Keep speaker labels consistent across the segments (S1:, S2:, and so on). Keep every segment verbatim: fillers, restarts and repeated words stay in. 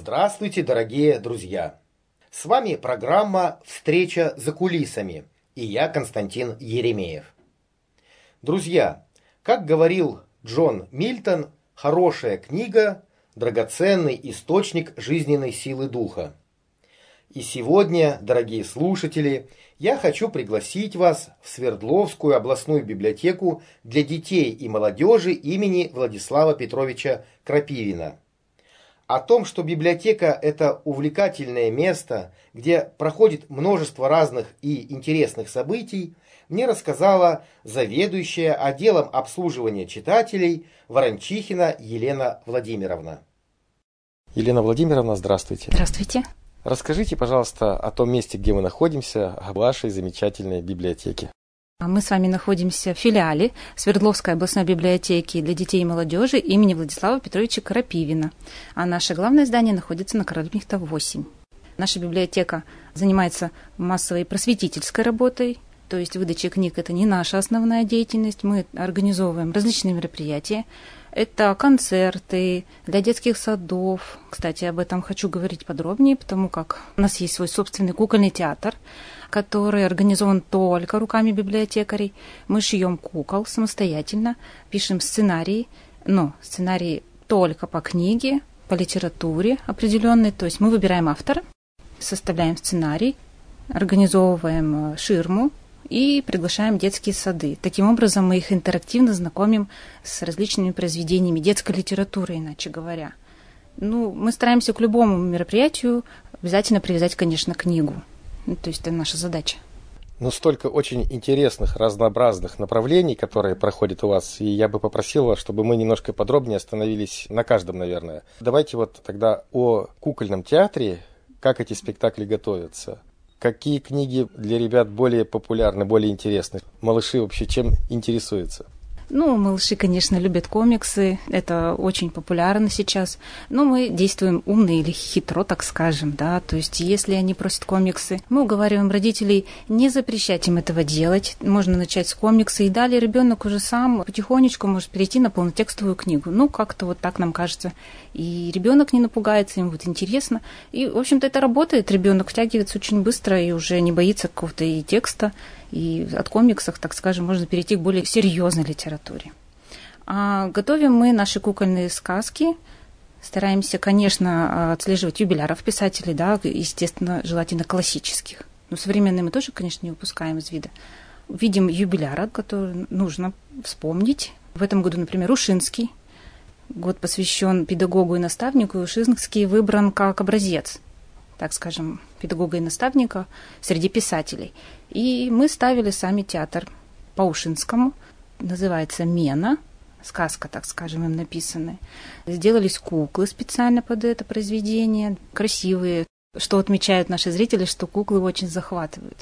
S1: Здравствуйте, дорогие друзья! С вами программа «Встреча за кулисами» и я, Константин Еремеев. Друзья, как говорил Джон Мильтон, хорошая книга – драгоценный источник жизненной силы духа. И сегодня, дорогие слушатели, я хочу пригласить вас в Свердловскую областную библиотеку для детей и молодежи имени Владислава Петровича Крапивина. О том, что библиотека – это увлекательное место, где проходит множество разных и интересных событий, мне рассказала заведующая отделом обслуживания читателей Ворончихина Елена Владимировна. Елена Владимировна, здравствуйте.
S2: Здравствуйте.
S1: Расскажите, пожалуйста, о том месте, где мы находимся, о вашей замечательной библиотеке.
S2: Мы с вами находимся в филиале Свердловской областной библиотеки для детей и молодежи имени Владислава Петровича Крапивина. А наше главное здание находится на Карла-Либкнехта восемь. Наша библиотека занимается массовой просветительской работой, то есть выдача книг – это не наша основная деятельность. Мы организовываем различные мероприятия. Это концерты для детских садов. Кстати, об этом хочу говорить подробнее, потому как у нас есть свой собственный кукольный театр, который организован только руками библиотекарей. Мы шьем кукол самостоятельно, пишем сценарии, но сценарии только по книге, по литературе определенной. То есть мы выбираем автора, составляем сценарий, организовываем ширму и приглашаем детские сады. Таким образом, мы их интерактивно знакомим с различными произведениями детской литературы, иначе говоря. Ну, мы стараемся к любому мероприятию обязательно привязать, конечно, книгу. Ну, то есть это наша задача.
S1: Ну, столько очень интересных, разнообразных направлений, которые проходят у вас, и я бы попросил вас, чтобы мы немножко подробнее остановились на каждом, наверное. Давайте вот тогда о кукольном театре, как эти спектакли готовятся. Какие книги для ребят более популярны, более интересны? Малыши вообще чем интересуются?
S2: Ну, малыши, конечно, любят комиксы, это очень популярно сейчас, но мы действуем умно или хитро, так скажем, да, то есть если они просят комиксы, мы уговариваем родителей не запрещать им этого делать, можно начать с комикса, и далее ребенок уже сам потихонечку может перейти на полнотекстовую книгу, ну, как-то вот так нам кажется, и ребенок не напугается, ему вот интересно, и, в общем-то, это работает, ребенок втягивается очень быстро и уже не боится какого-то и текста, и от комиксов, так скажем, можно перейти к более серьезной литературе. А готовим мы наши кукольные сказки. Стараемся, конечно, отслеживать юбиляров писателей, да, естественно, желательно классических. Но современные мы тоже, конечно, не выпускаем из вида. Видим юбиляра, который нужно вспомнить. В этом году, например, Ушинский. Год посвящен педагогу и наставнику, и Ушинский выбран как образец, так скажем, педагога и наставника среди писателей. И мы ставили сами театр по Ушинскому. Называется «Мена». Сказка, так скажем, им написаны. Сделались куклы специально под это произведение. Красивые. Что отмечают наши зрители, что куклы очень захватывают.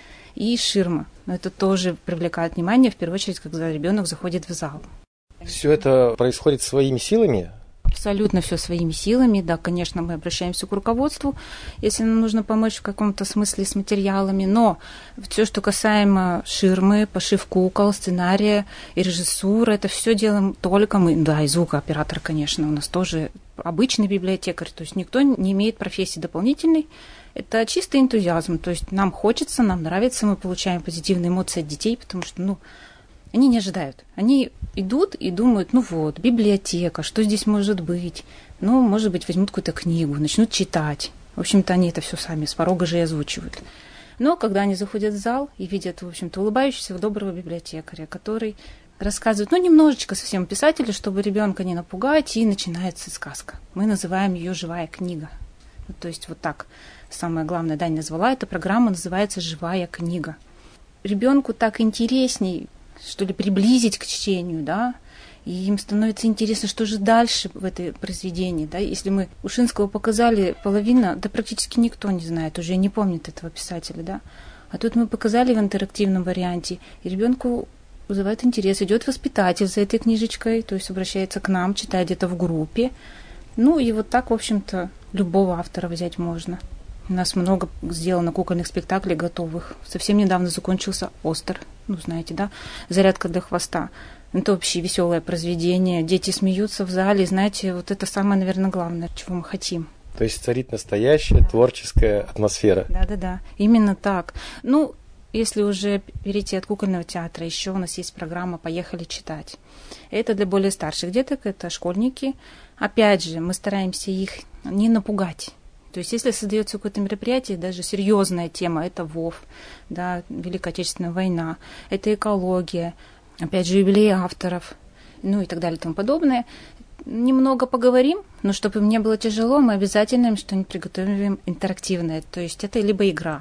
S2: И ширма. Это тоже привлекает внимание, в первую очередь, когда ребенок заходит в зал.
S1: Все это происходит своими силами?
S2: Абсолютно все своими силами. Да, конечно, мы обращаемся к руководству, если нам нужно помочь в каком-то смысле с материалами. Но все, что касаемо ширмы, пошив кукол, сценария и режиссуры, это все делаем только мы. Да, и звукооператор, конечно, у нас тоже обычный библиотекарь. То есть никто не имеет профессии дополнительной. Это чистый энтузиазм. То есть нам хочется, нам нравится, мы получаем позитивные эмоции от детей, потому что, ну, они не ожидают. Они идут и думают, ну вот, библиотека, что здесь может быть? Ну, может быть, возьмут какую-то книгу, начнут читать. В общем-то, они это все сами с порога же и озвучивают. Но когда они заходят в зал и видят, в общем-то, улыбающегося доброго библиотекаря, который рассказывает, ну, немножечко совсем писателю, чтобы ребенка не напугать, и начинается сказка. Мы называем ее «Живая книга». Ну, то есть вот так. Самое главное, Дань назвала, эта программа называется «Живая книга». Ребенку так интересней, что ли, приблизить к чтению, да, и им становится интересно, что же дальше в этой произведении, да, если мы Ушинского показали половина, да практически никто не знает, уже не помнит этого писателя, да, а тут мы показали в интерактивном варианте, и ребенку вызывает интерес, идет воспитатель за этой книжечкой, то есть обращается к нам, читает где-то в группе, ну и вот так, в общем-то, любого автора взять можно. У нас много сделано кукольных спектаклей готовых. Совсем недавно закончился «Остер». Ну, знаете, да? «Зарядка для хвоста». Это вообще веселое произведение. Дети смеются в зале. Знаете, вот это самое, наверное, главное, чего мы хотим.
S3: То есть царит настоящая да. творческая атмосфера.
S2: Да-да-да, именно так. Ну, если уже перейти от кукольного театра, еще у нас есть программа «Поехали читать». Это для более старших деток, это школьники. Опять же, мы стараемся их не напугать. То есть, если создается какое-то мероприятие, даже серьезная тема, это ВОВ, да, Великая Отечественная война, это экология, опять же, юбилей авторов, ну и так далее и тому подобное. Немного поговорим, но чтобы им не было тяжело, мы обязательно им что-нибудь приготовим интерактивное. То есть это либо игра,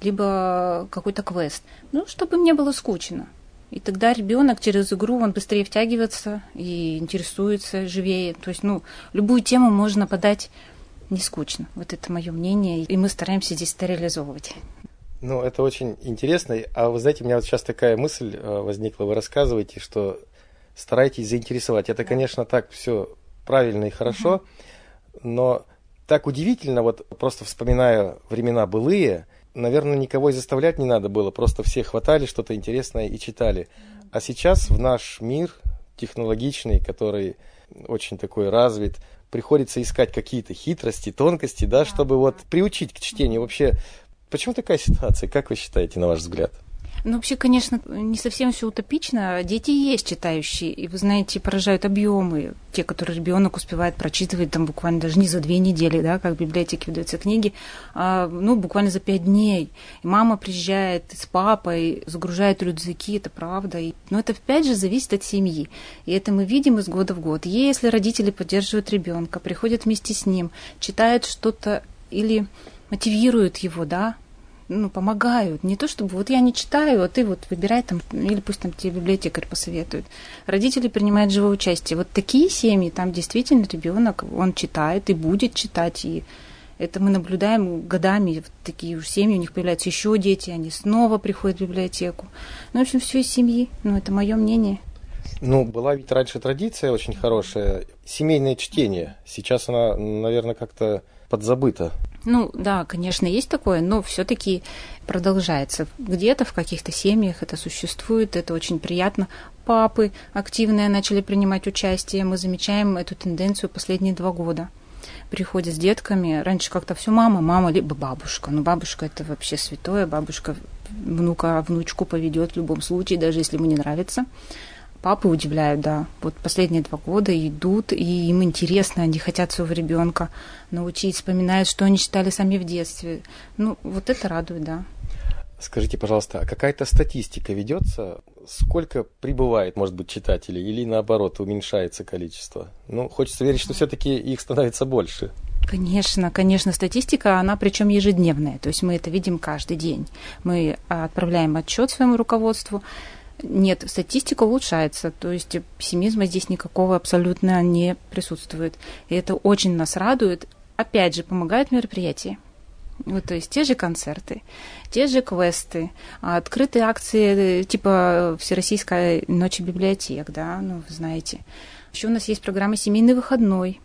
S2: либо какой-то квест. Ну, чтобы им не было скучно. И тогда ребенок через игру, он быстрее втягивается и интересуется живее. То есть, ну, любую тему можно подать не скучно. Вот это мое мнение. И мы стараемся здесь это реализовывать.
S3: Ну, это очень интересно. А вы знаете, у меня вот сейчас такая мысль возникла. Вы рассказываете, что старайтесь заинтересовать. Это, да. конечно, так все правильно и хорошо, угу. но так удивительно, вот просто вспоминая времена былые, наверное, никого и заставлять не надо было, просто все хватали что-то интересное и читали. А сейчас в наш мир технологичный, который очень такой развит, приходится искать какие-то хитрости, тонкости, да, чтобы вот приучить к чтению. Вообще, почему такая ситуация? Как вы считаете, на ваш взгляд?
S2: Ну, вообще, конечно, не совсем все утопично. Дети есть читающие, и, вы знаете, поражают объемы. Те, которые ребенок успевает прочитывать там буквально даже не за две недели, да, как в библиотеке выдаются книги, а, ну, буквально за пять дней. И мама приезжает с папой, загружает рюкзаки, это правда. И, но это, опять же, зависит от семьи. И это мы видим из года в год. Если родители поддерживают ребенка, приходят вместе с ним, читают что-то или мотивируют его, да, ну, помогают. Не то, чтобы вот я не читаю, а ты вот выбирай там, или пусть там тебе библиотекарь посоветует. Родители принимают живое участие. Вот такие семьи, там действительно ребенок, он читает и будет читать. И это мы наблюдаем годами. Вот такие уж семьи, у них появляются еще дети, они снова приходят в библиотеку. Ну, в общем, все из семьи. Ну, это мое мнение.
S3: Ну, была ведь раньше традиция очень хорошая. Семейное чтение. Сейчас она, наверное, как-то подзабыта.
S2: Ну, да, конечно, есть такое, но все-таки продолжается. Где-то в каких-то семьях это существует, это очень приятно. Папы активные начали принимать участие. Мы замечаем эту тенденцию последние два года. Приходят с детками. Раньше как-то все мама, мама, либо бабушка. Но бабушка это вообще святое. Бабушка внука, внучку поведет в любом случае, даже если ему не нравится. Папы удивляют, да. Вот последние два года идут, и им интересно, они хотят своего ребенка научить, вспоминают, что они читали сами в детстве. Ну, вот это радует, да.
S3: Скажите, пожалуйста, а какая-то статистика ведется? Сколько прибывает, может быть, читателей, или наоборот, уменьшается количество? Ну, хочется верить, что все-таки их становится больше.
S2: Конечно, конечно, статистика, она причем ежедневная, то есть мы это видим каждый день. Мы отправляем отчет своему руководству. Нет, статистика улучшается, то есть пессимизма здесь никакого абсолютно не присутствует. И это очень нас радует. Опять же, помогают мероприятия. Вот, то есть те же концерты, те же квесты, открытые акции типа Всероссийской ночи библиотек, да, ну, вы знаете. Еще у нас есть программа «Семейный выходной».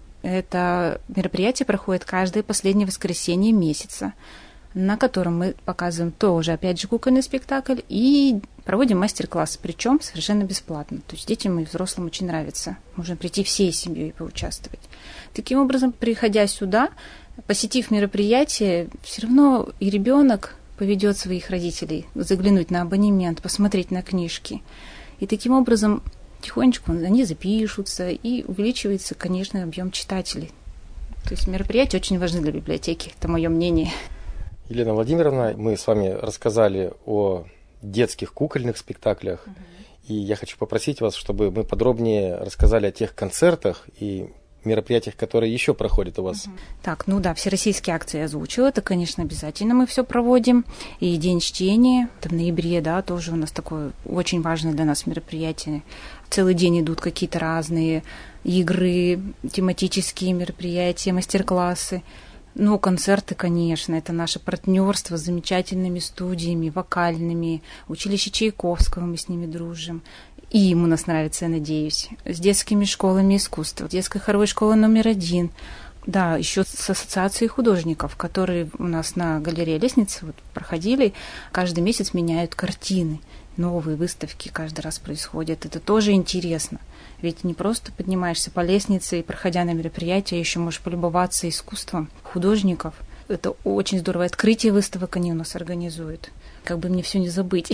S2: Это мероприятие проходит каждое последнее воскресенье месяца, на котором мы показываем тоже, опять же, кукольный спектакль и проводим мастер-классы, причем совершенно бесплатно. То есть детям и взрослым очень нравится. Можно прийти всей семьей и поучаствовать. Таким образом, приходя сюда, посетив мероприятие, все равно и ребенок поведет своих родителей заглянуть на абонемент, посмотреть на книжки. И таким образом тихонечку они запишутся, и увеличивается, конечно, объем читателей. То есть мероприятия очень важны для библиотеки, это мое мнение.
S3: Елена Владимировна, мы с вами рассказали о детских кукольных спектаклях, угу. и я хочу попросить вас, чтобы мы подробнее рассказали о тех концертах и мероприятиях, которые еще проходят у вас. Угу.
S2: Так, ну да, всероссийские акции я озвучила, это, конечно, обязательно мы все проводим. И День чтения, это в ноябре, да, тоже у нас такое очень важное для нас мероприятие. Целый день идут какие-то разные игры, тематические мероприятия, мастер-классы. Ну, концерты, конечно, это наше партнерство с замечательными студиями, вокальными, училище Чайковского, мы с ними дружим. И им у нас нравится, я надеюсь, с детскими школами искусства, детской хоровой школой номер один. Да, еще с ассоциацией художников, которые у нас на галерее лестницы вот проходили, каждый месяц меняют картины. новые выставки каждый раз происходят. Это тоже интересно. Ведь не просто поднимаешься по лестнице и, проходя на мероприятие, еще можешь полюбоваться искусством художников. Это очень здорово. Открытие выставок они у нас организуют. Как бы мне все не забыть.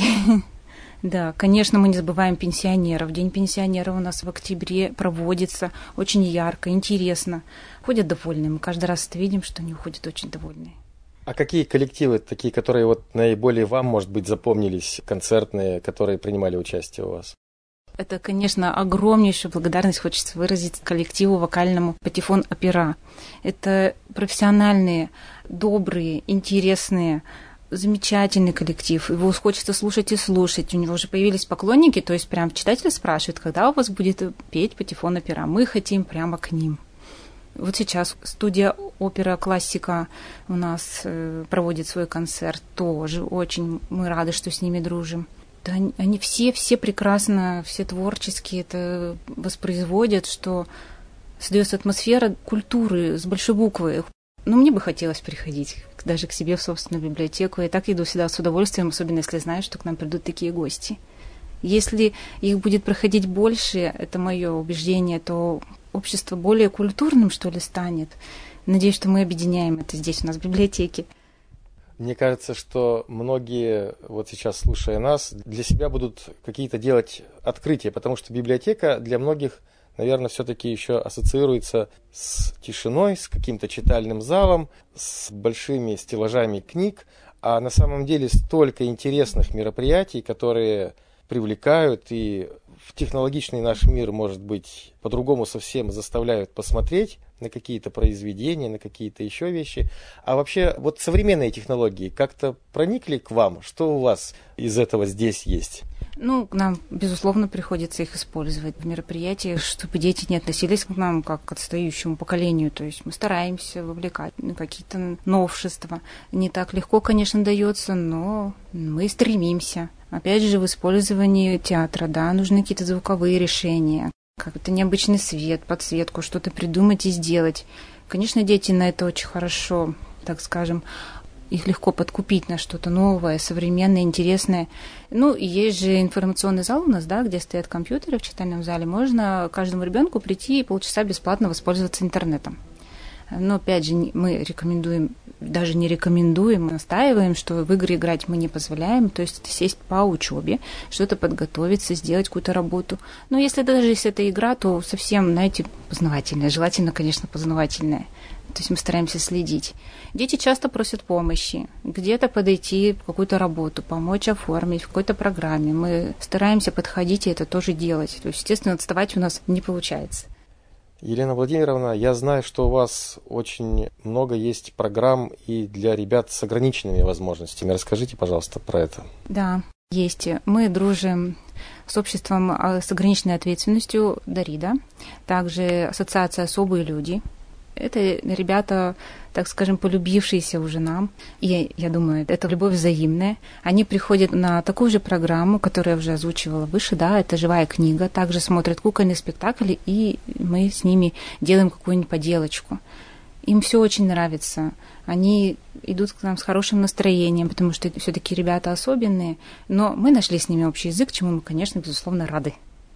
S2: Да, конечно, мы не забываем пенсионеров. День пенсионера у нас в октябре проводится очень ярко, интересно. Ходят довольные. Мы каждый раз видим, что они уходят очень довольные.
S3: А какие коллективы, такие, которые вот наиболее вам, может быть, запомнились, концертные, которые принимали участие у вас?
S2: Это, конечно, огромнейшую благодарность хочется выразить коллективу вокальному «Патефон Опера». Это профессиональные, добрые, интересные, замечательный коллектив. Его хочется слушать и слушать. У него уже появились поклонники, то есть прям читатели спрашивают, когда у вас будет петь «Патефон Опера». Мы хотим прямо к ним. Вот сейчас студия «Опера Классика» у нас э, проводит свой концерт. Тоже очень мы рады, что с ними дружим. Да, они все, все прекрасно, все творческие это воспроизводят, что создается атмосфера культуры с большой буквы. Ну, мне бы хотелось приходить даже к себе в собственную библиотеку. Я так иду всегда с удовольствием, особенно если знаю, что к нам придут такие гости. Если их будет проходить больше, это мое убеждение, то общество более культурным, что ли, станет. Надеюсь, что мы объединяем это здесь у нас в библиотеке.
S3: Мне кажется, что многие, вот сейчас слушая нас, для себя будут какие-то делать открытия, потому что библиотека для многих, наверное, все-таки еще ассоциируется с тишиной, с каким-то читальным залом, с большими стеллажами книг, а на самом деле столько интересных мероприятий, которые привлекают и в технологичный наш мир, может быть, по-другому совсем заставляют посмотреть на какие-то произведения, на какие-то еще вещи. А вообще, вот современные технологии как-то проникли к вам? Что у вас из этого здесь есть?
S2: Ну, нам, безусловно, приходится их использовать в мероприятиях, чтобы дети не относились к нам как к отстающему поколению. То есть мы стараемся вовлекать в какие-то новшества. Не так легко, конечно, дается, но мы стремимся. Опять же, в использовании театра, да, нужны какие-то звуковые решения, как-то необычный свет, подсветку, что-то придумать и сделать. Конечно, дети на это очень хорошо, так скажем, их легко подкупить на что-то новое, современное, интересное. Ну, и есть же информационный зал у нас, да, где стоят компьютеры в читальном зале. Можно каждому ребенку прийти и полчаса бесплатно воспользоваться интернетом. Но, опять же, мы рекомендуем, даже не рекомендуем, настаиваем, что в игры играть мы не позволяем, то есть сесть по учебе, что-то подготовиться, сделать какую-то работу. Но если даже если это игра, то совсем, знаете, познавательная, желательно, конечно, познавательная. То есть мы стараемся следить. Дети часто просят помощи, где-то подойти в какую-то работу, помочь оформить в какой-то программе. Мы стараемся подходить и это тоже делать. То есть, естественно, отставать у нас не получается.
S3: Елена Владимировна, я знаю, что у вас очень много есть программ и для ребят с ограниченными возможностями. Расскажите, пожалуйста, про это.
S2: Да, есть. Мы дружим с обществом с ограниченной ответственностью Дарида, также ассоциация «Особые люди». Это ребята, так скажем, полюбившиеся уже нам. И я думаю, это любовь взаимная. Они приходят на такую же программу, которую я уже озвучивала выше, да, это живая книга. Также смотрят кукольный спектакль, и мы с ними делаем какую-нибудь поделочку. Им все очень нравится. Они идут к нам с хорошим настроением, потому что все-таки ребята особенные. Но мы нашли с ними общий язык, чему мы, конечно, безусловно, рады.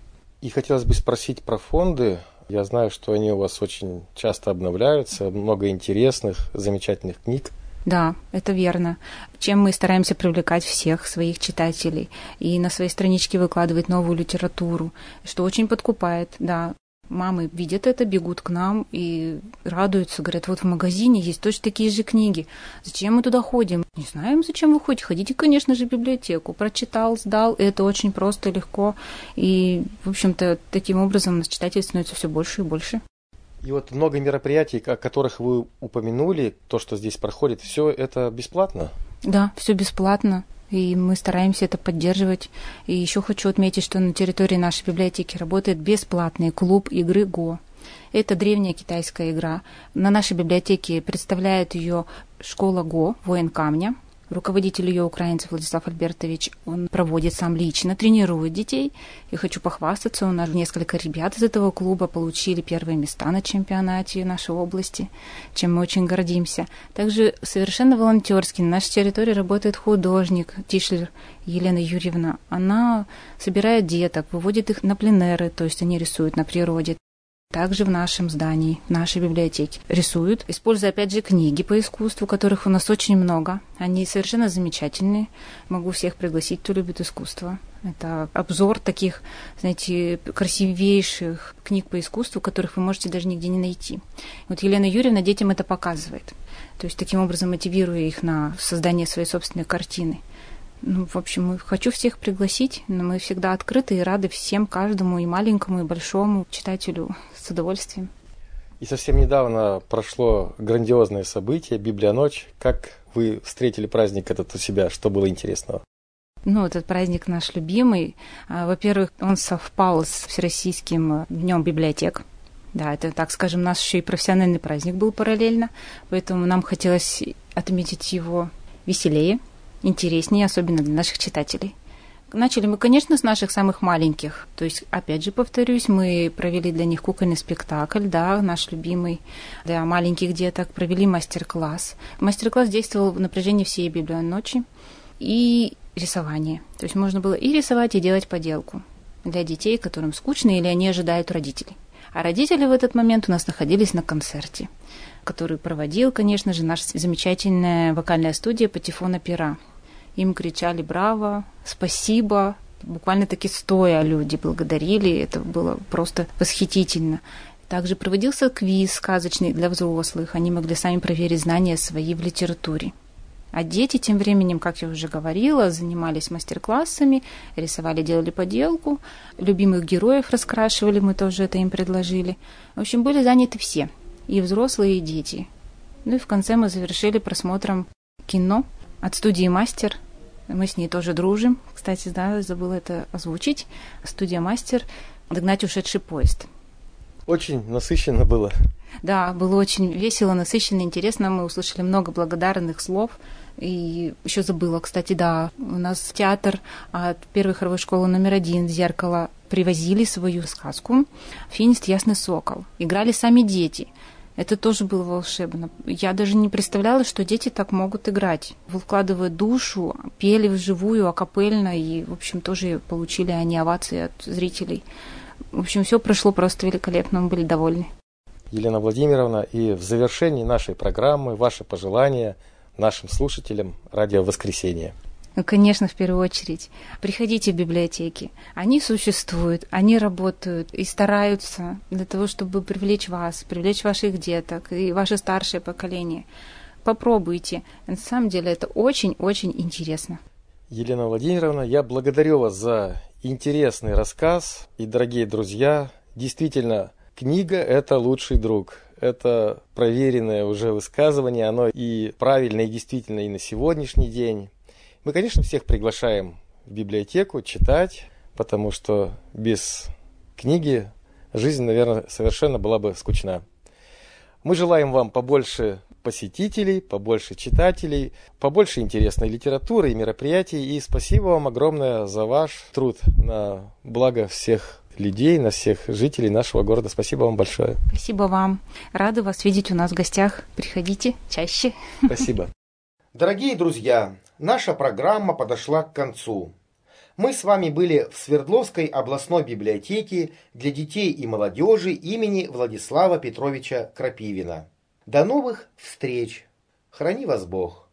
S3: И хотелось бы спросить про фонды. Я знаю, что они у вас очень часто обновляются, много интересных, замечательных книг.
S2: Да, это верно. Чем мы стараемся привлекать всех своих читателей и на своей страничке выкладывать новую литературу, что очень подкупает, да. Мамы видят это, бегут к нам и радуются, говорят, вот в магазине есть точно такие же книги. Зачем мы туда ходим? Не знаем, зачем вы ходите. Ходите, конечно же, в библиотеку. Прочитал, сдал. Это очень просто, легко. И, в общем-то, таким образом у нас читателей становится все больше и больше.
S3: И вот много мероприятий, о которых вы упомянули, то, что здесь проходит, все это бесплатно?
S2: Да, все бесплатно. И мы стараемся это поддерживать. И еще хочу отметить, что на территории нашей библиотеки работает бесплатный клуб игры Го. Это древняя китайская игра. На нашей библиотеке представляет ее школа Го, воин камня. Руководитель ее украинцев Владислав Альбертович, он проводит сам лично, тренирует детей. И хочу похвастаться, у нас несколько ребят из этого клуба получили первые места на чемпионате нашей области, чем мы очень гордимся. Также совершенно волонтерски на нашей территории работает художник Тишлер Елена Юрьевна. Она собирает деток, выводит их на пленеры, то есть они рисуют на природе. Также в нашем здании, в нашей библиотеке рисуют, используя, опять же, книги по искусству, которых у нас очень много. Они совершенно замечательные. Могу всех пригласить, кто любит искусство. Это обзор таких, знаете, красивейших книг по искусству, которых вы можете даже нигде не найти. Вот Елена Юрьевна детям это показывает. То есть таким образом мотивируя их на создание своей собственной картины. Ну, в общем, хочу всех пригласить, но мы всегда открыты и рады всем, каждому, и маленькому, и большому читателю с удовольствием.
S3: И совсем недавно прошло грандиозное событие, Библионочь. Как вы встретили праздник этот у себя? Что было интересного?
S2: Ну, этот праздник наш любимый. Во-первых, он совпал с Всероссийским днем библиотек. Да, это, так скажем, наш еще и профессиональный праздник был параллельно, поэтому нам хотелось отметить его веселее, интереснее, особенно для наших читателей. Начали мы, конечно, с наших самых маленьких. То есть, опять же, повторюсь, мы провели для них кукольный спектакль, да, наш любимый, для маленьких деток, провели мастер-класс. Мастер-класс действовал в напряжении всей библионочи и рисование. То есть можно было и рисовать, и делать поделку для детей, которым скучно или они ожидают родителей. А родители в этот момент у нас находились на концерте, который проводил, конечно же, наша замечательная вокальная студия «Патефона Пера». Им кричали «Браво!», «Спасибо!», буквально-таки стоя люди благодарили, это было просто восхитительно. Также проводился квиз сказочный для взрослых, они могли сами проверить знания свои в литературе. А дети тем временем, как я уже говорила, занимались мастер-классами, рисовали, делали поделку, любимых героев раскрашивали, мы тоже это им предложили. В общем, были заняты все, и взрослые, и дети. Ну и в конце мы завершили просмотром кино от студии «Мастер». Мы с ней тоже дружим. Кстати, да, забыла это озвучить. Студия «Мастер» «Догнать ушедший поезд».
S3: Очень насыщенно было.
S2: Да, было очень весело, насыщенно, интересно. Мы услышали много благодарных слов. И еще забыла, кстати, да, у нас театр от первой хоровой школы номер один «Зеркало» привозили свою сказку «Финист Ясный Сокол». Играли сами дети. Это тоже было волшебно. Я даже не представляла, что дети так могут играть. Вкладывая душу, пели вживую, акапельно, и, в общем, тоже получили они овации от зрителей. В общем, все прошло просто великолепно, мы были довольны.
S3: Елена Владимировна, и в завершении нашей программы ваши пожелания нашим слушателям «Радио Воскресенье».
S2: Ну, конечно, в первую очередь. Приходите в библиотеки. Они существуют, они работают и стараются для того, чтобы привлечь вас, привлечь ваших деток и ваше старшее поколение. Попробуйте. На самом деле это очень-очень интересно.
S3: Елена Владимировна, я благодарю вас за интересный рассказ. И, дорогие друзья, действительно, книга – это лучший друг. Это проверенное уже высказывание, оно и правильно, и действительно и на сегодняшний день. Мы, конечно, всех приглашаем в библиотеку читать, потому что без книги жизнь, наверное, совершенно была бы скучна. Мы желаем вам побольше посетителей, побольше читателей, побольше интересной литературы и мероприятий. И спасибо вам огромное за ваш труд на благо всех людей, на всех жителей нашего города. Спасибо вам большое.
S2: Спасибо вам. Рады вас видеть у нас в гостях. Приходите чаще.
S3: Спасибо.
S1: Дорогие друзья, наша программа подошла к концу. Мы с вами были в Свердловской областной библиотеке для детей и молодежи имени Владислава Петровича Крапивина. До новых встреч! Храни вас Бог!